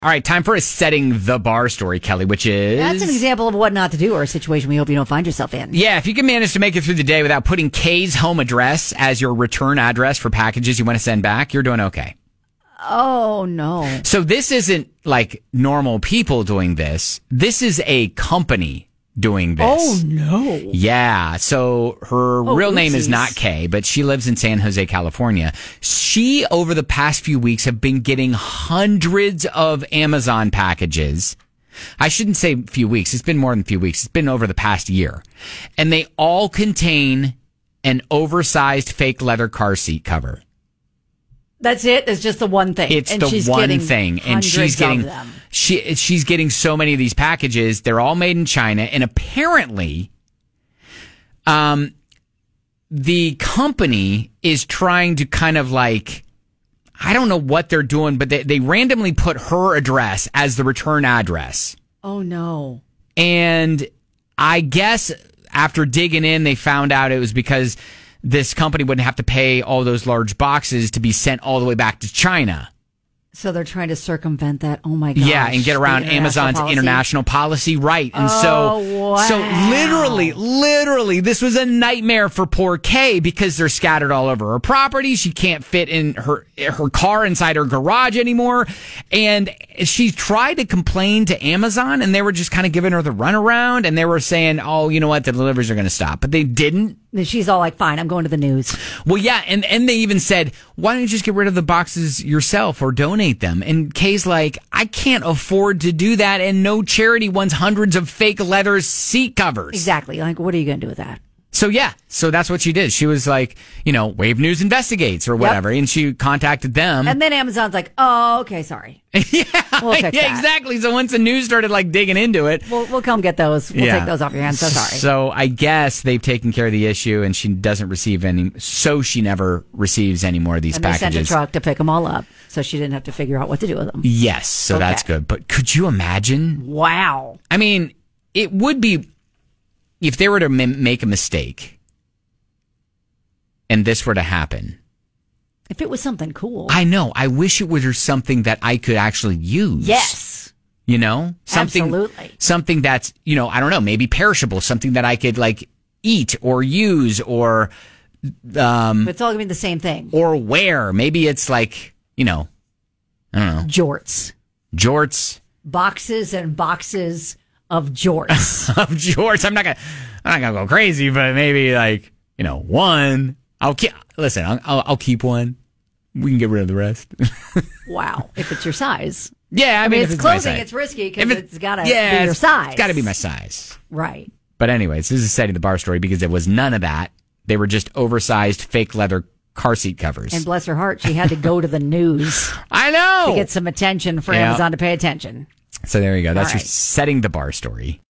All right, time for a setting the bar story, Kelly, which is... That's an example of what not to do or a situation we hope you don't find yourself in. Yeah, if you can manage to make it through the day without putting Kay's home address as your return address for packages you want to send back, you're doing okay. Oh, no. So this isn't like normal people doing this. This is a company doing this. Oh, no. Yeah. So her real name is not Kay, but she lives in San Jose, California. She, over the past few weeks, have been getting hundreds of Amazon packages. I shouldn't say few weeks. It's been more than a few weeks. It's been over the past year. And they all contain an oversized fake leather car seat cover. That's it? It's just the one thing. It's the one thing. And she's getting so many of these packages. They're all made in China. And apparently, the company is trying to kind of like, I don't know what they're doing, but they randomly put her address as the return address. Oh, no. And I guess after digging in, they found out it was because this company wouldn't have to pay all those large boxes to be sent all the way back to China. So they're trying to circumvent that. Oh my gosh. Yeah, and get around Amazon's international policy. Right. And wow. So literally, this was a nightmare for poor Kay because they're scattered all over her property. She can't fit in her car inside her garage anymore. And she tried to complain to Amazon and they were just kind of giving her the runaround and they were saying, oh, you know what? The deliveries are going to stop. But they didn't. And she's all like, fine, I'm going to the news. Well, yeah. And they even said, why don't you just get rid of the boxes yourself or donate them? And Kay's like, I can't afford to do that. And no charity wants hundreds of fake leather seat covers. Exactly. Like, what are you going to do with that? So, yeah. So that's what she did. She was like, Wave News investigates or whatever. Yep. And she contacted them. And then Amazon's like, oh, okay, sorry. Yeah, we'll fix that. Exactly. So once the news started like digging into it. We'll come get those. We'll take those off your hands. So sorry. So I guess they've taken care of the issue and she doesn't receive any. So she never receives any more of these packages. And they sent a truck to pick them all up. So she didn't have to figure out what to do with them. Yes. So that's good. But could you imagine? Wow. I mean, it would be if they were to make a mistake and this were to happen. If it was something cool. I know. I wish it was something that I could actually use. Yes. Absolutely. Something that's, I don't know, maybe perishable, something that I could like eat or use or but it's all going to be the same thing. Or wear. Maybe it's like, I don't know. Jorts. Boxes and boxes of jorts. Of jorts. I'm not gonna go crazy, but maybe like, one. I'll keep one. We can get rid of the rest. Wow. If it's your size. Yeah, I mean, if it's clothing, it's risky because it's got to be your size. It's got to be my size. Right. But anyways, this is setting the bar story because there was none of that. They were just oversized fake leather car seat covers. And bless her heart, she had to go to the news. I know. To get some attention for Amazon to pay attention. So there you go. That's your setting the bar story.